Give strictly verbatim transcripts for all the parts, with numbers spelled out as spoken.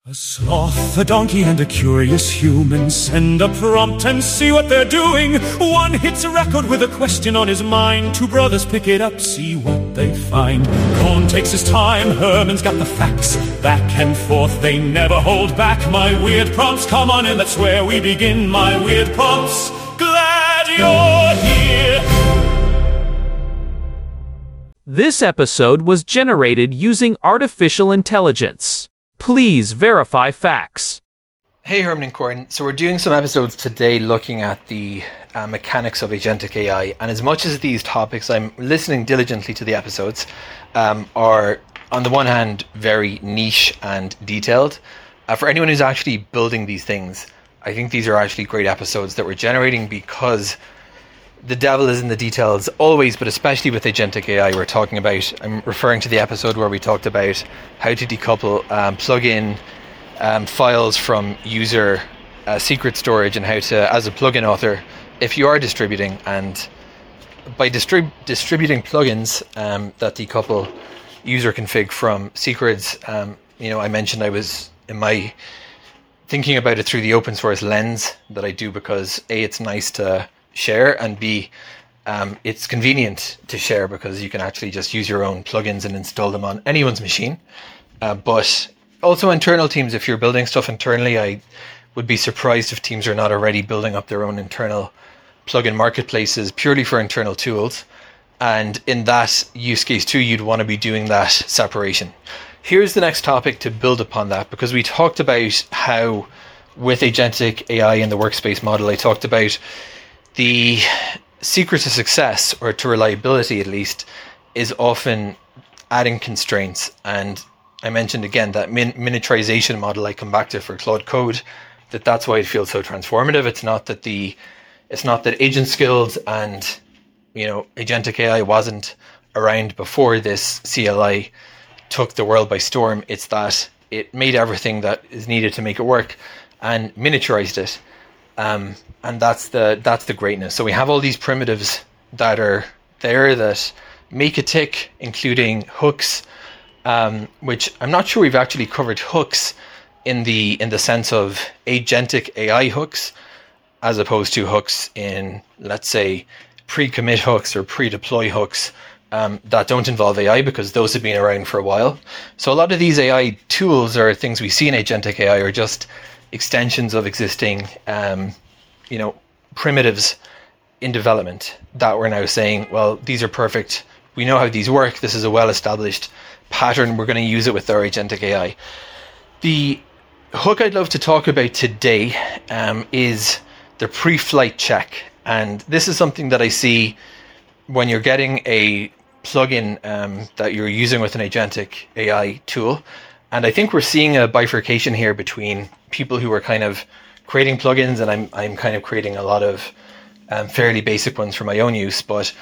A sloth, a donkey, and a curious human send a prompt and see what they're doing. One hits a record with a question on his mind. Two brothers pick it up, see what they find. Cohn takes his time, Herman's got the facts. Back and forth, they never hold back. My weird prompts, come on in, that's where we begin. My weird prompts, glad you're here. This episode was generated using artificial intelligence. Please verify facts. Hey Herman and Corin, so we're doing some episodes today looking at the uh, mechanics of agentic A I, and as much as these topics, I'm listening diligently to the episodes, um, are on the one hand very niche and detailed. Uh, for anyone who's actually building these things, I think these are actually great episodes that we're generating because the devil is in the details always, but especially with agentic A I we're talking about. I'm referring to the episode where we talked about how to decouple um, plugin um, files from user uh, secret storage, and how to, as a plugin author, if you are distributing, and by distrib- distributing plugins um, that decouple user config from secrets, um, you know, I mentioned I was in my thinking about it through the open source lens that I do because A, it's nice to share, and B, um, it's convenient to share because you can actually just use your own plugins and install them on anyone's machine. Uh, but also internal teams, if you're building stuff internally, I would be surprised if teams are not already building up their own internal plugin marketplaces purely for internal tools. And in that use case too, you'd want to be doing that separation. Here's the next topic to build upon that, because we talked about how with agentic A I in the workspace model, I talked about the secret to success, or to reliability at least, is often adding constraints. And I mentioned again that min- miniaturization model I come back to for Claude Code, that that's why it feels so transformative. It's not that the it's not that agent skills and, you know, agentic A I wasn't around before this C L I took the world by storm. It's that it made everything that is needed to make it work and miniaturized it. Um, and that's the that's the greatness. So we have all these primitives that are there that make a tick, including hooks, um, which I'm not sure we've actually covered hooks in the in the sense of agentic A I hooks, as opposed to hooks in, let's say, pre-commit hooks or pre-deploy hooks um, that don't involve A I, because those have been around for a while. So a lot of these A I tools or things we see in agentic A I are just extensions of existing, um, you know, primitives in development that we're now saying, well, these are perfect. We know how these work. This is a well-established pattern. We're going to use it with our agentic A I. The hook I'd love to talk about today um, is the pre-flight check. And this is something that I see when you're getting a plugin um, that you're using with an agentic A I tool. And I think we're seeing a bifurcation here between people who are kind of creating plugins, and I'm I'm kind of creating a lot of um, fairly basic ones for my own use, but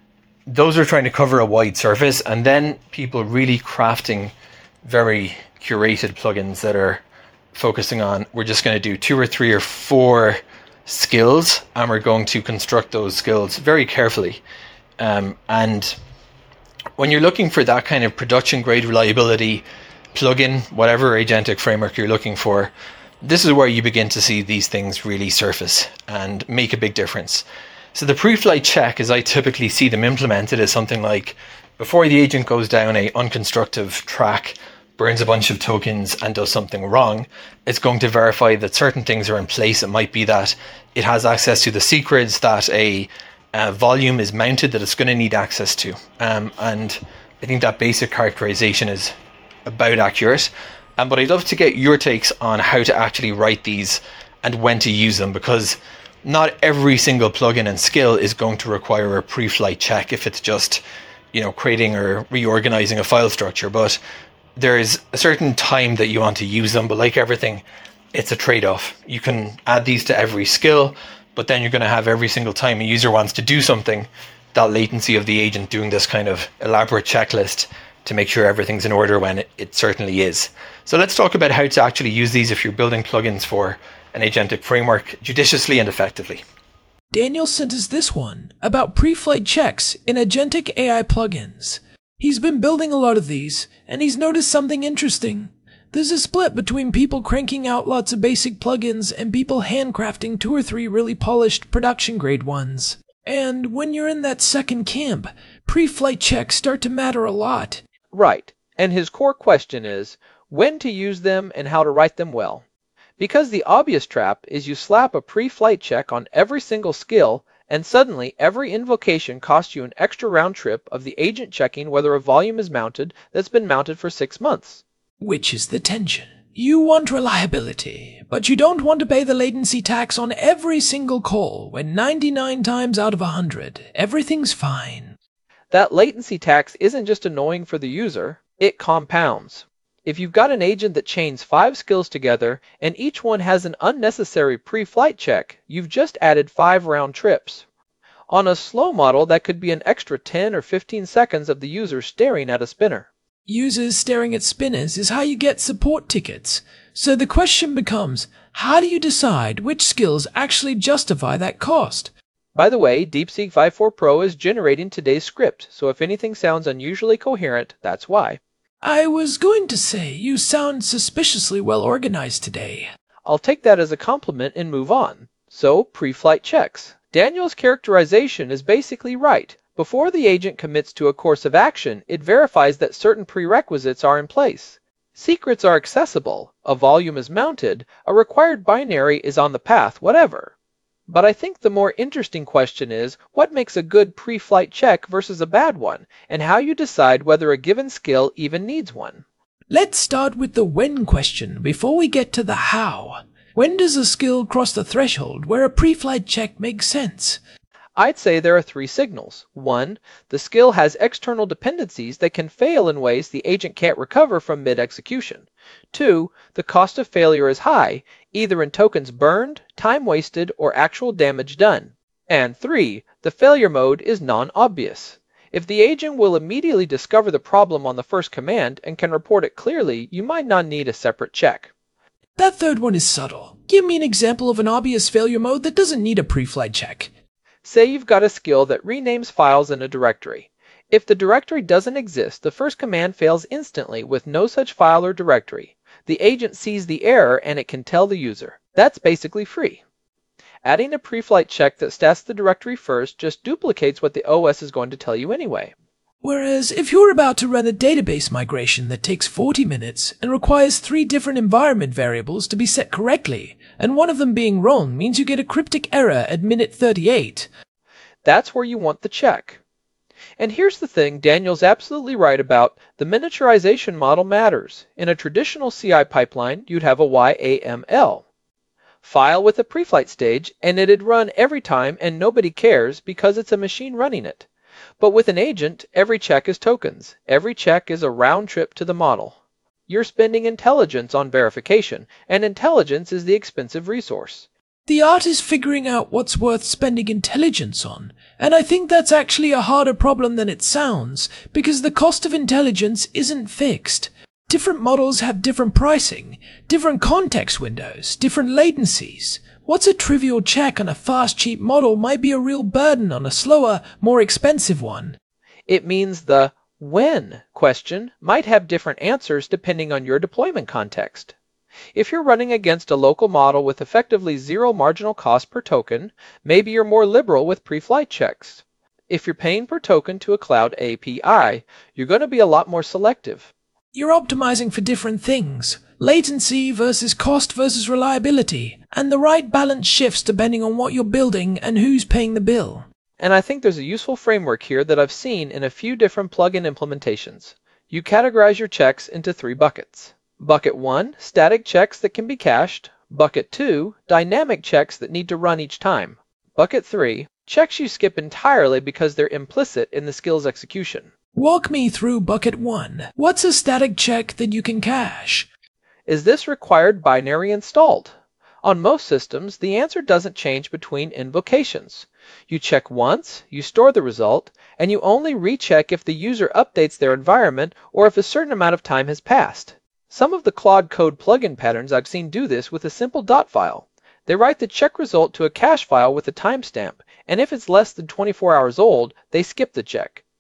those are trying to cover a wide surface, and then people really crafting very curated plugins that are focusing on, we're just going to do two or three or four skills, and we're going to construct those skills very carefully. Um, and when you're looking for that kind of production grade reliability plugin, whatever agentic framework you're looking for, this is where you begin to see these things really surface and make a big difference. So the pre-flight check, as I typically see them implemented, is something like, before the agent goes down a unconstructive track, burns a bunch of tokens and does something wrong, it's going to verify that certain things are in place. It might be that it has access to the secrets, that a, a volume is mounted that it's going to need access to. Um, and I think that basic characterization is about accurate. Um, but I'd love to get your takes on how to actually write these and when to use them, because not every single plugin and skill is going to require a pre-flight check if it's just, you know, creating or reorganizing a file structure. But there is a certain time that you want to use them. But like everything, it's a trade-off. You can add these to every skill, but then you're going to have every single time a user wants to do something, that latency of the agent doing this kind of elaborate checklist to make sure everything's in order when it, it certainly is. So let's talk about how to actually use these if you're building plugins for an agentic framework judiciously and effectively. Daniel sent us this one about pre-flight checks in agentic A I plugins. He's been building a lot of these, and he's noticed something interesting. There's a split between people cranking out lots of basic plugins and people handcrafting two or three really polished production-grade ones. And when you're in that second camp, pre-flight checks start to matter a lot. Right, and his core question is, when to use them and how to write them well. Because the obvious trap is you slap a pre-flight check on every single skill, and suddenly every invocation costs you an extra round trip of the agent checking whether a volume is mounted that's been mounted for six months. Which is the tension. You want reliability, but you don't want to pay the latency tax on every single call when ninety-nine times out of one hundred, everything's fine. That latency tax isn't just annoying for the user, it compounds. If you've got an agent that chains five skills together and each one has an unnecessary pre-flight check, you've just added five round trips. On a slow model, that could be an extra ten or fifteen seconds of the user staring at a spinner. Users staring at spinners is how you get support tickets. So the question becomes, how do you decide which skills actually justify that cost? By the way, DeepSeek V four four Pro is generating today's script, so if anything sounds unusually coherent, that's why. I was going to say, you sound suspiciously well organized today. I'll take that as a compliment and move on. So, pre-flight checks. Daniel's characterization is basically right. Before the agent commits to a course of action, it verifies that certain prerequisites are in place. Secrets are accessible, a volume is mounted, a required binary is on the path, whatever. But I think the more interesting question is, what makes a good pre-flight check versus a bad one, and how you decide whether a given skill even needs one. Let's start with the when question before we get to the how. When does a skill cross the threshold where a pre-flight check makes sense? I'd say there are three signals. One, the skill has external dependencies that can fail in ways the agent can't recover from mid-execution. Two, the cost of failure is high, either in tokens burned, time wasted, or actual damage done. And three, the failure mode is non-obvious. If the agent will immediately discover the problem on the first command and can report it clearly, you might not need a separate check. That third one is subtle. Give me an example of an obvious failure mode that doesn't need a pre-flight check. Say you've got a skill that renames files in a directory. If the directory doesn't exist, the first command fails instantly with no such file or directory. The agent sees the error and it can tell the user. That's basically free. Adding a pre-flight check that stats the directory first just duplicates what the O S is going to tell you anyway. Whereas if you're about to run a database migration that takes forty minutes and requires three different environment variables to be set correctly, and one of them being wrong means you get a cryptic error at minute thirty-eight. That's where you want the check. And here's the thing Daniel's absolutely right about, the miniaturization model matters. In a traditional C I pipeline, you'd have a Y A M L. File with a pre-flight stage, and it'd run every time and nobody cares because it's a machine running it. But with an agent, every check is tokens. Every check is a round trip to the model. You're spending intelligence on verification, and intelligence is the expensive resource. The art is figuring out what's worth spending intelligence on, and I think that's actually a harder problem than it sounds, because the cost of intelligence isn't fixed. Different models have different pricing, different context windows, different latencies. What's a trivial check on a fast, cheap model might be a real burden on a slower, more expensive one. It means the when question might have different answers depending on your deployment context. If you're running against a local model with effectively zero marginal cost per token, maybe you're more liberal with pre-flight checks. If you're paying per token to a cloud A P I, you're going to be a lot more selective. You're optimizing for different things. Latency versus cost versus reliability, and the right balance shifts depending on what you're building and who's paying the bill. And I think there's a useful framework here that I've seen in a few different plugin implementations. You categorize your checks into three buckets. Bucket one, static checks that can be cached. Bucket two, dynamic checks that need to run each time. Bucket three, checks you skip entirely because they're implicit in the skill's execution. Walk me through bucket one. What's a static check that you can cache? Is this required binary installed? On most systems, the answer doesn't change between invocations. You check once, you store the result, and you only recheck if the user updates their environment or if a certain amount of time has passed. Some of the Claude Code plugin patterns I've seen do this with a simple dot file. They write the check result to a cache file with a timestamp, and if it's less than twenty-four hours old, they skip the check.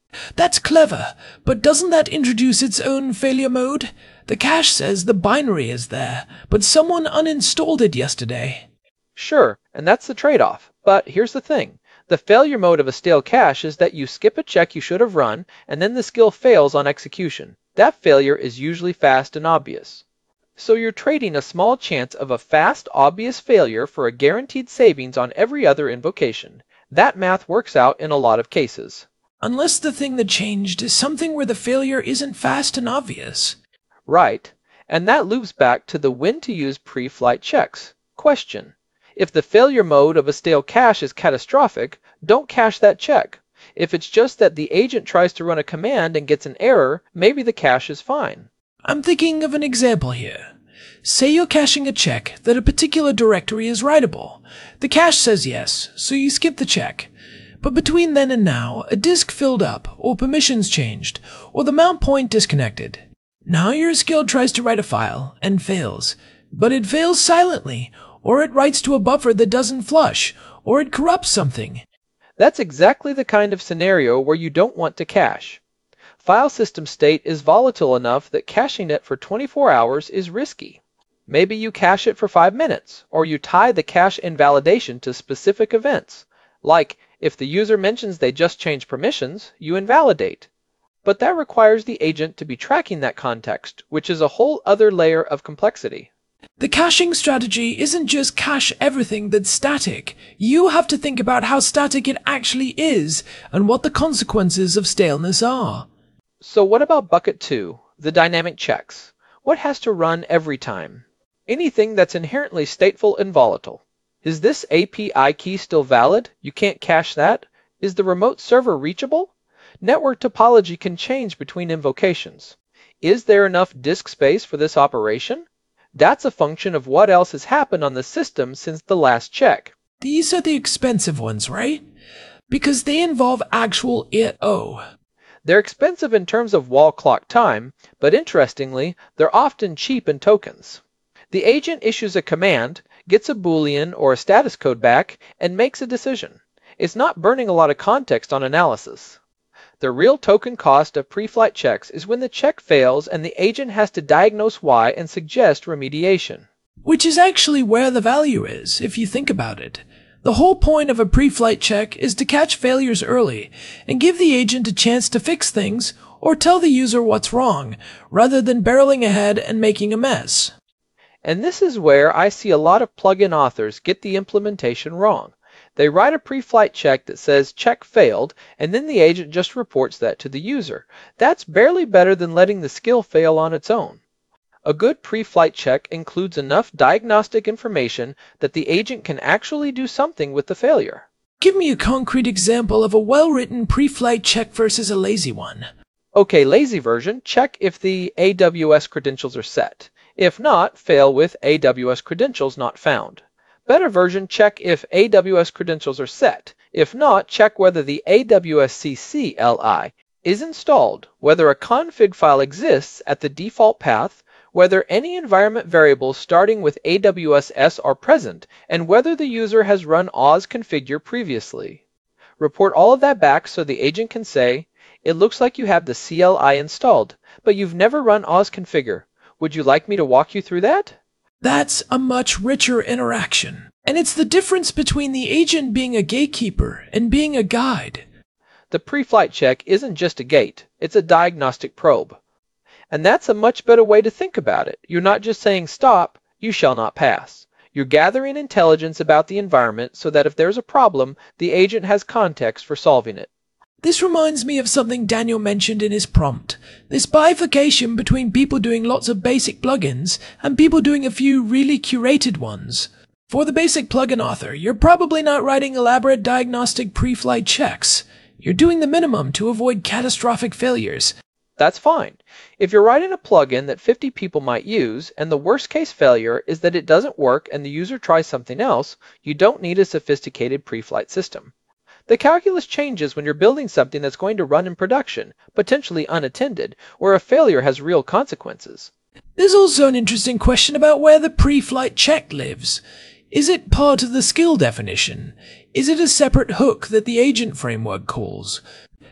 That's clever, but doesn't that introduce its own failure mode? The cache says the binary is there, but someone uninstalled it yesterday. Sure, and that's the trade-off. But here's the thing. The failure mode of a stale cache is that you skip a check you should have run, and then the skill fails on execution. That failure is usually fast and obvious. So you're trading a small chance of a fast, obvious failure for a guaranteed savings on every other invocation. That math works out in a lot of cases. Unless the thing that changed is something where the failure isn't fast and obvious. Right, and that loops back to the when to use pre-flight checks. Question. If the failure mode of a stale cache is catastrophic, don't cache that check. If it's just that the agent tries to run a command and gets an error, maybe the cache is fine. I'm thinking of an example here. Say you're caching a check that a particular directory is writable. The cache says yes, so you skip the check. But between then and now, a disk filled up, or permissions changed, or the mount point disconnected. Now your skill tries to write a file, and fails. But it fails silently, or it writes to a buffer that doesn't flush, or it corrupts something. That's exactly the kind of scenario where you don't want to cache. File system state is volatile enough that caching it for twenty-four hours is risky. Maybe you cache it for five minutes, or you tie the cache invalidation to specific events. Like, if the user mentions they just changed permissions, you invalidate. But that requires the agent to be tracking that context, which is a whole other layer of complexity. The caching strategy isn't just cache everything that's static. You have to think about how static it actually is, and what the consequences of staleness are. So what about bucket two, the dynamic checks? What has to run every time? Anything that's inherently stateful and volatile. Is this A P I key still valid? You can't cache that? Is the remote server reachable? Network topology can change between invocations. Is there enough disk space for this operation? That's a function of what else has happened on the system since the last check. These are the expensive ones, right? Because they involve actual I O. They're expensive in terms of wall clock time, but interestingly, they're often cheap in tokens. The agent issues a command, gets a Boolean or a status code back, and makes a decision. It's not burning a lot of context on analysis. The real token cost of pre-flight checks is when the check fails and the agent has to diagnose why and suggest remediation. Which is actually where the value is, if you think about it. The whole point of a pre-flight check is to catch failures early and give the agent a chance to fix things or tell the user what's wrong, rather than barreling ahead and making a mess. And this is where I see a lot of plugin authors get the implementation wrong. They write a pre-flight check that says check failed, and then the agent just reports that to the user. That's barely better than letting the skill fail on its own. A good pre-flight check includes enough diagnostic information that the agent can actually do something with the failure. Give me a concrete example of a well-written pre-flight check versus a lazy one. Okay, lazy version, check if the A W S credentials are set. If not, fail with A W S credentials not found. Better version, check if A W S credentials are set. If not, check whether the A W S C C L I is installed, whether a config file exists at the default path, whether any environment variables starting with A W S S are present, and whether the user has run ozconfigure previously. Report all of that back so the agent can say, it looks like you have the C L I installed, but you've never run ozconfigure. Would you like me to walk you through that? That's a much richer interaction. And it's the difference between the agent being a gatekeeper and being a guide. The pre-flight check isn't just a gate, it's a diagnostic probe. And that's a much better way to think about it. You're not just saying stop, you shall not pass. You're gathering intelligence about the environment so that if there's a problem, the agent has context for solving it. This reminds me of something Daniel mentioned in his prompt. This bifurcation between people doing lots of basic plugins and people doing a few really curated ones. For the basic plugin author, you're probably not writing elaborate diagnostic pre-flight checks. You're doing the minimum to avoid catastrophic failures. That's fine. If you're writing a plugin that fifty people might use, and the worst case failure is that it doesn't work and the user tries something else, you don't need a sophisticated pre-flight system. The calculus changes when you're building something that's going to run in production, potentially unattended, where a failure has real consequences. There's also an interesting question about where the pre-flight check lives. Is it part of the skill definition? Is it a separate hook that the agent framework calls?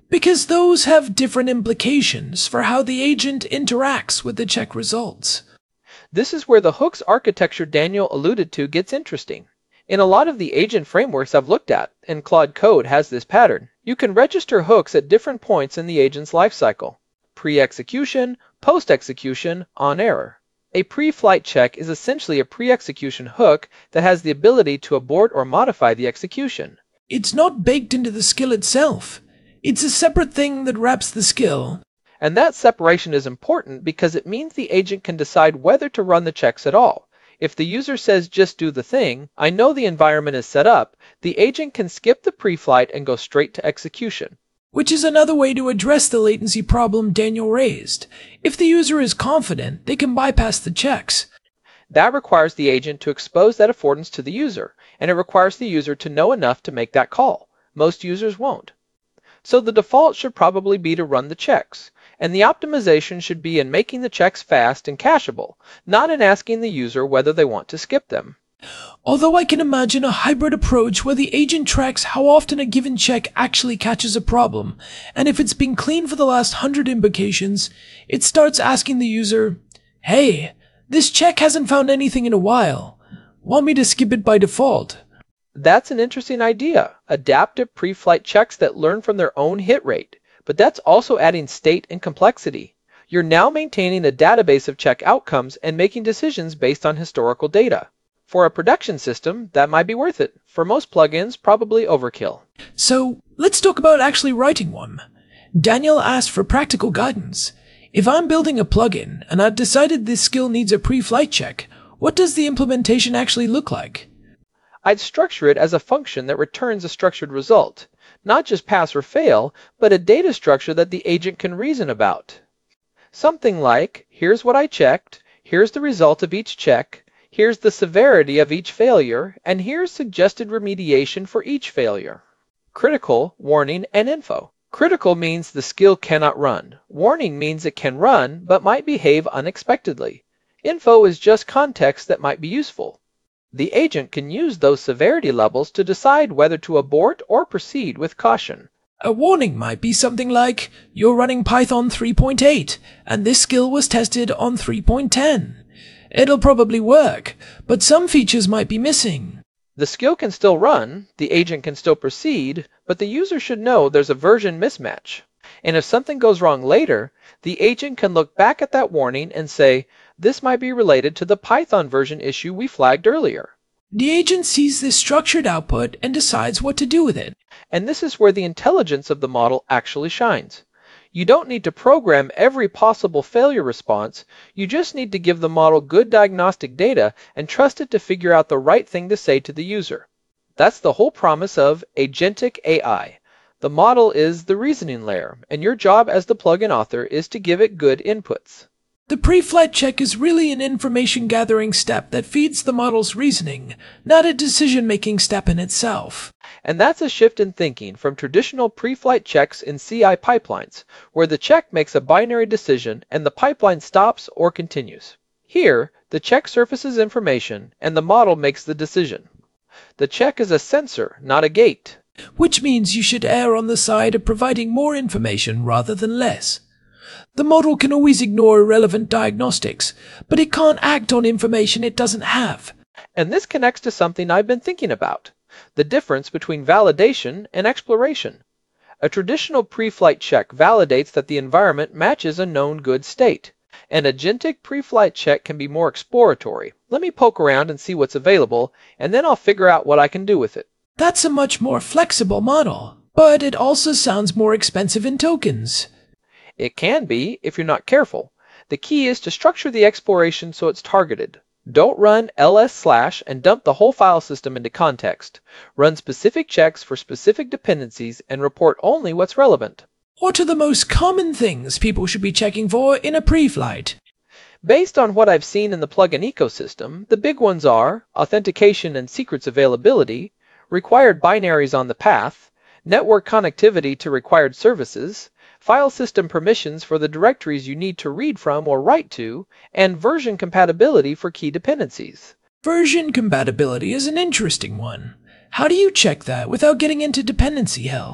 because those have different implications for how the agent interacts with the check results. This is where the hooks architecture Daniel alluded to gets interesting. In a lot of the agent frameworks I've looked at, and Claude Code has this pattern, you can register hooks at different points in the agent's lifecycle: pre-execution, post-execution, on error. A pre-flight check is essentially a pre-execution hook that has the ability to abort or modify the execution. It's not baked into the skill itself. It's a separate thing that wraps the skill. And that separation is important because it means the agent can decide whether to run the checks at all. If the user says just do the thing, I know the environment is set up, the agent can skip the pre-flight and go straight to execution. Which is another way to address the latency problem Daniel raised. If the user is confident, they can bypass the checks. That requires the agent to expose that affordance to the user, and it requires the user to know enough to make that call. Most users won't. So the default should probably be to run the checks, and the optimization should be in making the checks fast and cacheable, not in asking the user whether they want to skip them. Although I can imagine a hybrid approach where the agent tracks how often a given check actually catches a problem, and if it's been clean for the last hundred invocations, it starts asking the user, "Hey, this check hasn't found anything in a while. Want me to skip it by default?" That's an interesting idea. Adaptive pre-flight checks that learn from their own hit rate. But that's also adding state and complexity. You're now maintaining a database of check outcomes and making decisions based on historical data. For a production system, that might be worth it. For most plugins, probably overkill. So, let's talk about actually writing one. Daniel asked for practical guidance. If I'm building a plugin, and I've decided this skill needs a pre-flight check, what does the implementation actually look like? I'd structure it as a function that returns a structured result. Not just pass or fail, but a data structure that the agent can reason about. Something like, here's what I checked, here's the result of each check, here's the severity of each failure, and here's suggested remediation for each failure. Critical, warning, and info. Critical means the skill cannot run. Warning means it can run, but might behave unexpectedly. Info is just context that might be useful. The agent can use those severity levels to decide whether to abort or proceed with caution. A warning might be something like, you're running Python three point eight, and this skill was tested on three point ten. It'll probably work, but some features might be missing. The skill can still run, the agent can still proceed, but the user should know there's a version mismatch. And if something goes wrong later, the agent can look back at that warning and say, this might be related to the Python version issue we flagged earlier. The agent sees this structured output and decides what to do with it. And this is where the intelligence of the model actually shines. You don't need to program every possible failure response, you just need to give the model good diagnostic data and trust it to figure out the right thing to say to the user. That's the whole promise of agentic A I. The model is the reasoning layer, and your job as the plugin author is to give it good inputs. The pre-flight check is really an information gathering step that feeds the model's reasoning, not a decision-making step in itself. And that's a shift in thinking from traditional pre-flight checks in C I pipelines, where the check makes a binary decision and the pipeline stops or continues. Here, the check surfaces information and the model makes the decision. The check is a sensor, not a gate. Which means you should err on the side of providing more information rather than less. The model can always ignore irrelevant diagnostics, but it can't act on information it doesn't have. And this connects to something I've been thinking about, the difference between validation and exploration. A traditional pre-flight check validates that the environment matches a known good state. An agentic pre-flight check can be more exploratory. Let me poke around and see what's available, and then I'll figure out what I can do with it. That's a much more flexible model, but it also sounds more expensive in tokens. It can be, if you're not careful. The key is to structure the exploration so it's targeted. Don't run ls slash and dump the whole file system into context. Run specific checks for specific dependencies and report only what's relevant. What are the most common things people should be checking for in a pre-flight? Based on what I've seen in the plugin ecosystem, the big ones are authentication and secrets availability, required binaries on the path, network connectivity to required services, file system permissions for the directories you need to read from or write to, and version compatibility for key dependencies. Version compatibility is an interesting one. How do you check that without getting into dependency hell?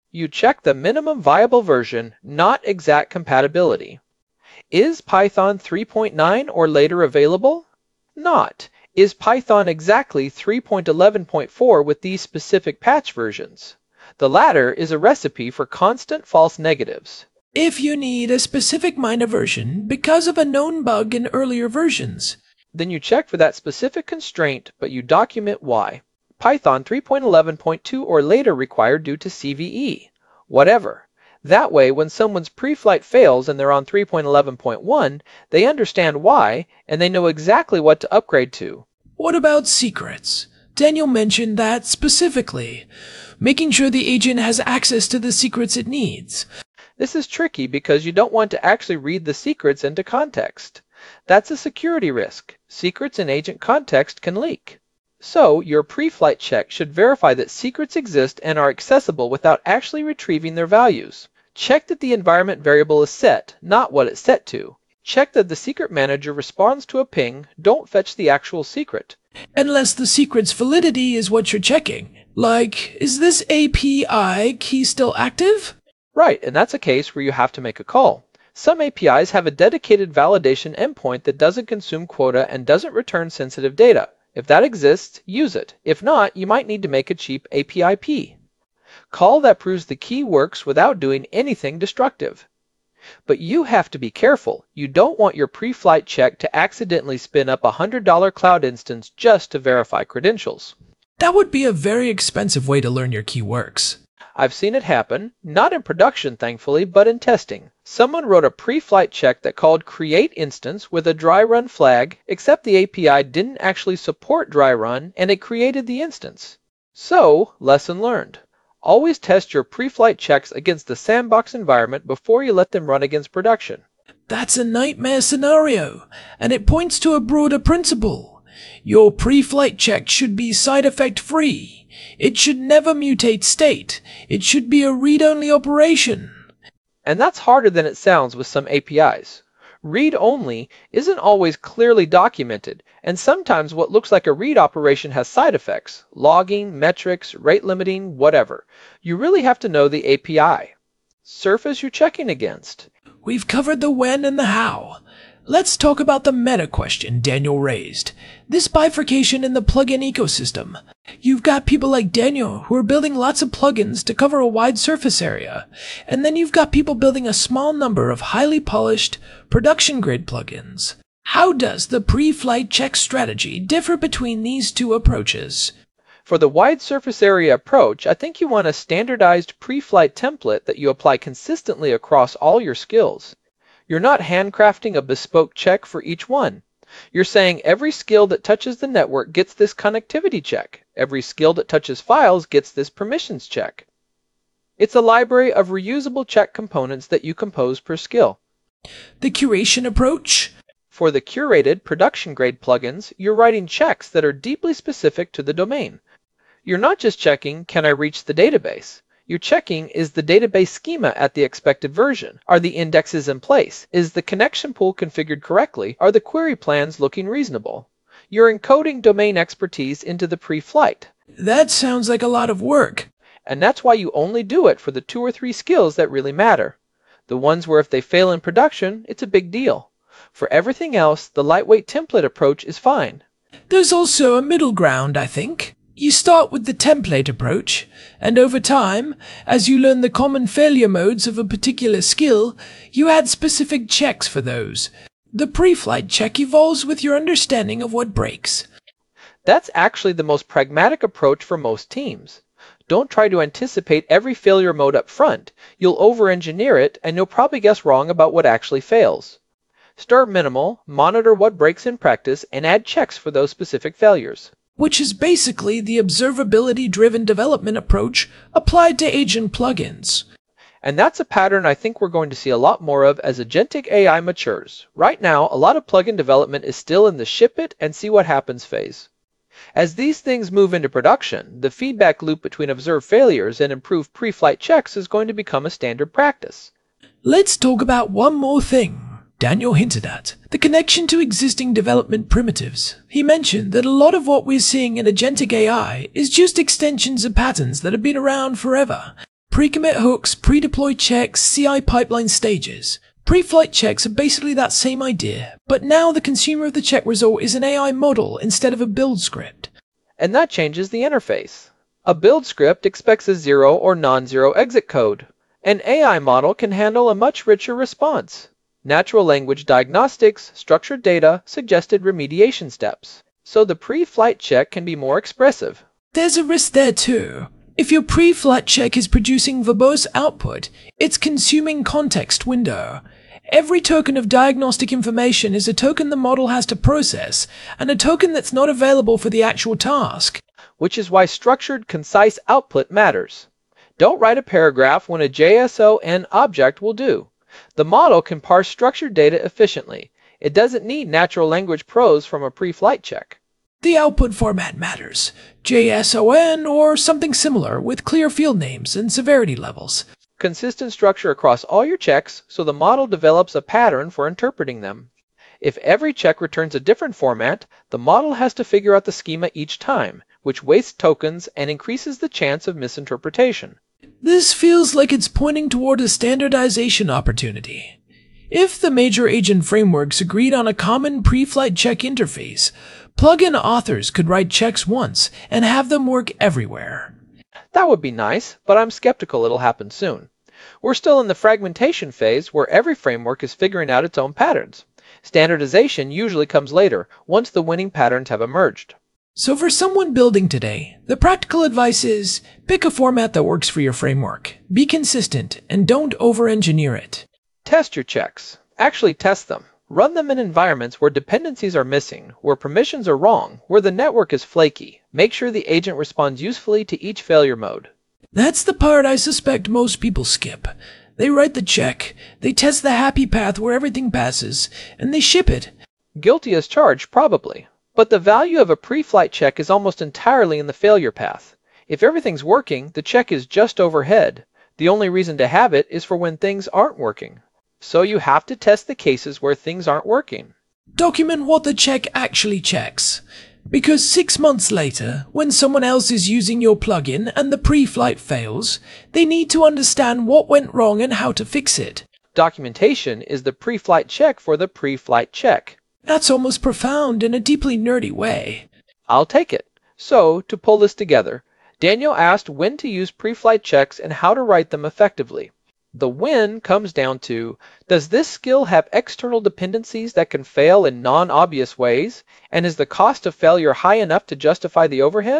You check the minimum viable version, not exact compatibility. Is Python three point nine or later available? Not. Is Python exactly three point eleven point four with these specific patch versions? The latter is a recipe for constant false negatives. If you need a specific minor version because of a known bug in earlier versions, then you check for that specific constraint, but you document why. Python three point eleven point two or later required due to C V E. Whatever. That way, when someone's pre-flight fails and they're on three point eleven point one, they understand why, and they know exactly what to upgrade to. What about secrets? Daniel mentioned that specifically, making sure the agent has access to the secrets it needs. This is tricky because you don't want to actually read the secrets into context. That's a security risk. Secrets in agent context can leak. So, your pre-flight check should verify that secrets exist and are accessible without actually retrieving their values. Check that the environment variable is set, not what it's set to. Check that the secret manager responds to a ping, don't fetch the actual secret. Unless the secret's validity is what you're checking. Like, is this A P I key still active? Right, and that's a case where you have to make a call. Some A P Is have a dedicated validation endpoint that doesn't consume quota and doesn't return sensitive data. If that exists, use it. If not, you might need to make a cheap A P I P. Call that proves the key works without doing anything destructive. But you have to be careful. You don't want your pre-flight check to accidentally spin up a one hundred dollar cloud instance just to verify credentials. That would be a very expensive way to learn your key works. I've seen it happen, not in production thankfully, but in testing. Someone wrote a pre-flight check that called create instance with a dry run flag, except the A P I didn't actually support dry run and it created the instance. So, lesson learned. Always test your pre-flight checks against the sandbox environment before you let them run against production. That's a nightmare scenario, and it points to a broader principle. Your pre-flight check should be side effect free. It should never mutate state. It should be a read-only operation. And that's harder than it sounds with some A P Is. Read-only isn't always clearly documented, and sometimes what looks like a read operation has side effects, logging, metrics, rate limiting, whatever. You really have to know the A P I. Surface you're checking against. We've covered the when and the how. Let's talk about the meta question Daniel raised. This bifurcation in the plugin ecosystem. You've got people like Daniel who are building lots of plugins to cover a wide surface area. And then you've got people building a small number of highly polished, production-grade plugins. How does the pre-flight check strategy differ between these two approaches? For the wide surface area approach, I think you want a standardized pre-flight template that you apply consistently across all your skills. You're not handcrafting a bespoke check for each one. You're saying every skill that touches the network gets this connectivity check. Every skill that touches files gets this permissions check. It's a library of reusable check components that you compose per skill. The curation approach? For the curated production-grade plugins, you're writing checks that are deeply specific to the domain. You're not just checking, can I reach the database? You're checking, is the database schema at the expected version? Are the indexes in place? Is the connection pool configured correctly? Are the query plans looking reasonable? You're encoding domain expertise into the pre-flight. That sounds like a lot of work. And that's why you only do it for the two or three skills that really matter. The ones where if they fail in production, it's a big deal. For everything else, the lightweight template approach is fine. There's also a middle ground, I think. You start with the template approach, and over time, as you learn the common failure modes of a particular skill, you add specific checks for those. The pre-flight check evolves with your understanding of what breaks. That's actually the most pragmatic approach for most teams. Don't try to anticipate every failure mode up front. You'll over-engineer it, and you'll probably guess wrong about what actually fails. Start minimal, monitor what breaks in practice, and add checks for those specific failures. Which is basically the observability-driven development approach applied to agent plugins. And that's a pattern I think we're going to see a lot more of as agentic A I matures. Right now, a lot of plugin development is still in the ship it and see what happens phase. As these things move into production, the feedback loop between observed failures and improved pre-flight checks is going to become a standard practice. Let's talk about one more thing Daniel hinted at, the connection to existing development primitives. He mentioned that a lot of what we're seeing in agentic A I is just extensions of patterns that have been around forever. pre-commit hooks, pre-deploy checks, C I pipeline stages. Pre-flight checks are basically that same idea, but now the consumer of the check result is an A I model instead of a build script. And that changes the interface. A build script expects a zero or non-zero exit code. An A I model can handle a much richer response. Natural language diagnostics, structured data, suggested remediation steps. So the pre-flight check can be more expressive. There's a risk there too. If your pre-flight check is producing verbose output, it's consuming context window. Every token of diagnostic information is a token the model has to process, and a token that's not available for the actual task. Which is why structured, concise output matters. Don't write a paragraph when a JSON object will do. The model can parse structured data efficiently. It doesn't need natural language prose from a pre-flight check. The output format matters. JSON or something similar with clear field names and severity levels. Consistent structure across all your checks so the model develops a pattern for interpreting them. If every check returns a different format, the model has to figure out the schema each time, which wastes tokens and increases the chance of misinterpretation. This feels like it's pointing toward a standardization opportunity. If the major agent frameworks agreed on a common pre-flight check interface, plugin authors could write checks once and have them work everywhere. That would be nice, but I'm skeptical it'll happen soon. We're still in the fragmentation phase where every framework is figuring out its own patterns. Standardization usually comes later, once the winning patterns have emerged. So for someone building today, the practical advice is pick a format that works for your framework, be consistent, and don't over-engineer it. Test your checks. Actually test them. Run them in environments where dependencies are missing, where permissions are wrong, where the network is flaky. Make sure the agent responds usefully to each failure mode. That's the part I suspect most people skip. They write the check, they test the happy path where everything passes, and they ship it. Guilty as charged, probably. But the value of a pre-flight check is almost entirely in the failure path. If everything's working, the check is just overhead. The only reason to have it is for when things aren't working. So you have to test the cases where things aren't working. Document what the check actually checks. Because six months later, when someone else is using your plugin and the pre-flight fails, they need to understand what went wrong and how to fix it. Documentation is the pre-flight check for the pre-flight check. That's almost profound in a deeply nerdy way. I'll take it. So, to pull this together, Daniel asked when to use pre-flight checks and how to write them effectively. The when comes down to, does this skill have external dependencies that can fail in non-obvious ways, and is the cost of failure high enough to justify the overhead?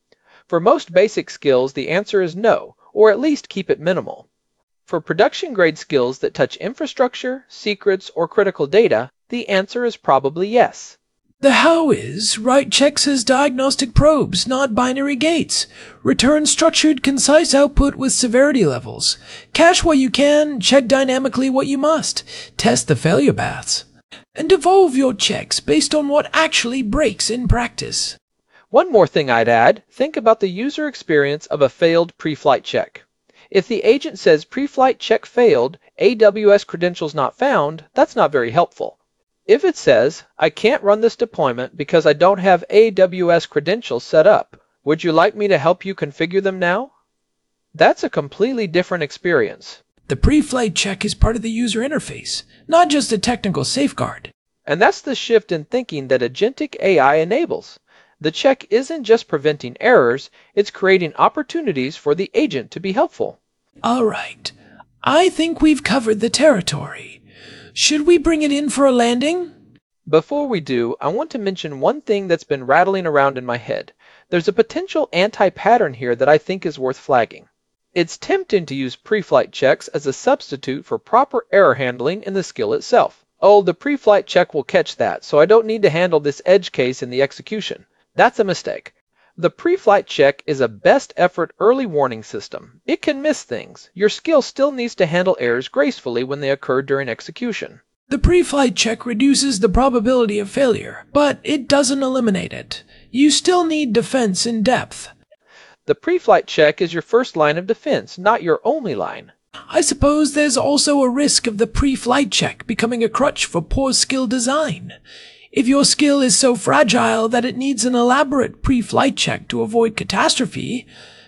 For most basic skills, the answer is no, or at least keep it minimal. For production-grade skills that touch infrastructure, secrets, or critical data, the answer is probably yes. The how is, write checks as diagnostic probes, not binary gates. Return structured, concise output with severity levels. Cache what you can, check dynamically what you must. Test the failure paths. And evolve your checks based on what actually breaks in practice. One more thing I'd add, think about the user experience of a failed pre-flight check. If the agent says pre-flight check failed, A W S credentials not found, that's not very helpful. If it says, I can't run this deployment because I don't have A W S credentials set up, would you like me to help you configure them now? That's a completely different experience. The pre-flight check is part of the user interface, not just a technical safeguard. And that's the shift in thinking that agentic A I enables. The check isn't just preventing errors, it's creating opportunities for the agent to be helpful. All right. I think we've covered the territory. Should we bring it in for a landing? Before we do, I want to mention one thing that's been rattling around in my head. There's a potential anti-pattern here that I think is worth flagging. It's tempting to use pre-flight checks as a substitute for proper error handling in the skill itself. Oh, the pre-flight check will catch that, so I don't need to handle this edge case in the execution. That's a mistake. The pre-flight check is a best effort early warning system. It can miss things. Your skill still needs to handle errors gracefully when they occur during execution. The pre-flight check reduces the probability of failure, but it doesn't eliminate it. You still need defense in depth. The pre-flight check is your first line of defense, not your only line. I suppose there's also a risk of the pre-flight check becoming a crutch for poor skill design. If your skill is so fragile that it needs an elaborate pre-flight check to avoid catastrophe,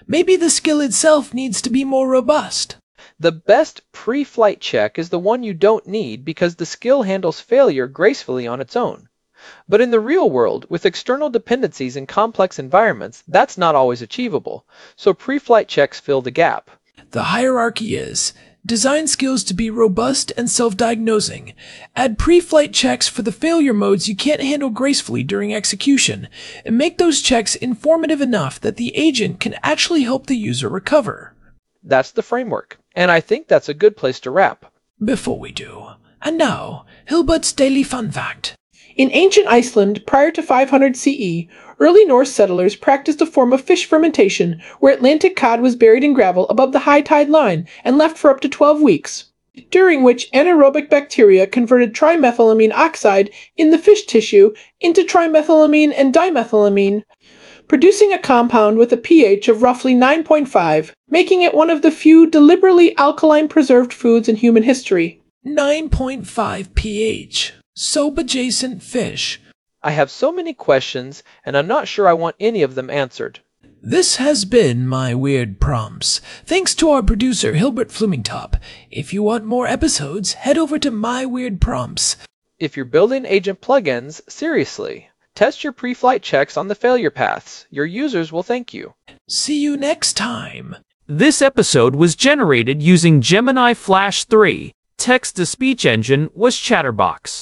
Maybe the skill itself needs to be more robust. The best pre-flight check is the one you don't need because the skill handles failure gracefully on its own. But in the real world, with external dependencies in complex environments, that's not always achievable, so pre-flight checks fill the gap. The hierarchy is: design skills to be robust and self-diagnosing. Add pre-flight checks for the failure modes you can't handle gracefully during execution, and make those checks informative enough that the agent can actually help the user recover. That's the framework, and I think that's a good place to wrap. Before we do, and now, Hilbert's Daily Fun Fact. In ancient Iceland, prior to five hundred C E, early Norse settlers practiced a form of fish fermentation where Atlantic cod was buried in gravel above the high tide line and left for up to twelve weeks, during which anaerobic bacteria converted trimethylamine oxide in the fish tissue into trimethylamine and dimethylamine, producing a compound with a pH of roughly nine point five, making it one of the few deliberately alkaline preserved foods in human history. nine point five pH. Soap-adjacent fish. I have so many questions, and I'm not sure I want any of them answered. This has been My Weird Prompts. Thanks to our producer, Hilbert Flumingtop. If you want more episodes, head over to My Weird Prompts. If you're building agent plugins, seriously, test your pre-flight checks on the failure paths. Your users will thank you. See you next time. This episode was generated using Gemini Flash three. Text-to-speech engine was Chatterbox.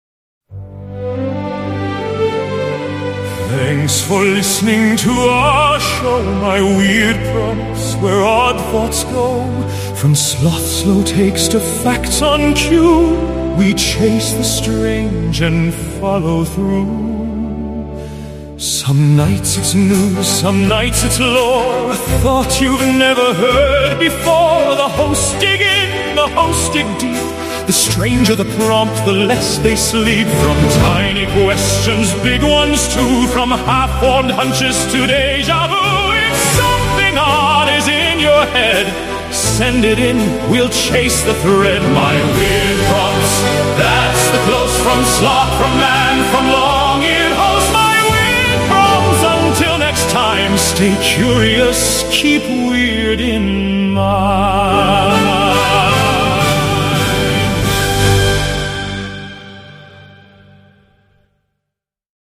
Thanks for listening to our show, My Weird Prompts, where odd thoughts go. From sloth slow takes to facts on cue, we chase the strange and follow through. Some nights it's news, some nights it's lore, a thought you've never heard before. The hosts dig in, the hosts dig deep. The stranger the prompt, the less they sleep. From tiny questions, big ones too. From half-formed hunches to deja vu. If something odd is in your head, send it in, we'll chase the thread. My Weird Prompts, that's the close from sloth, from man, from long-eared host. My Weird Prompts, until next time, stay curious, keep weird in mind.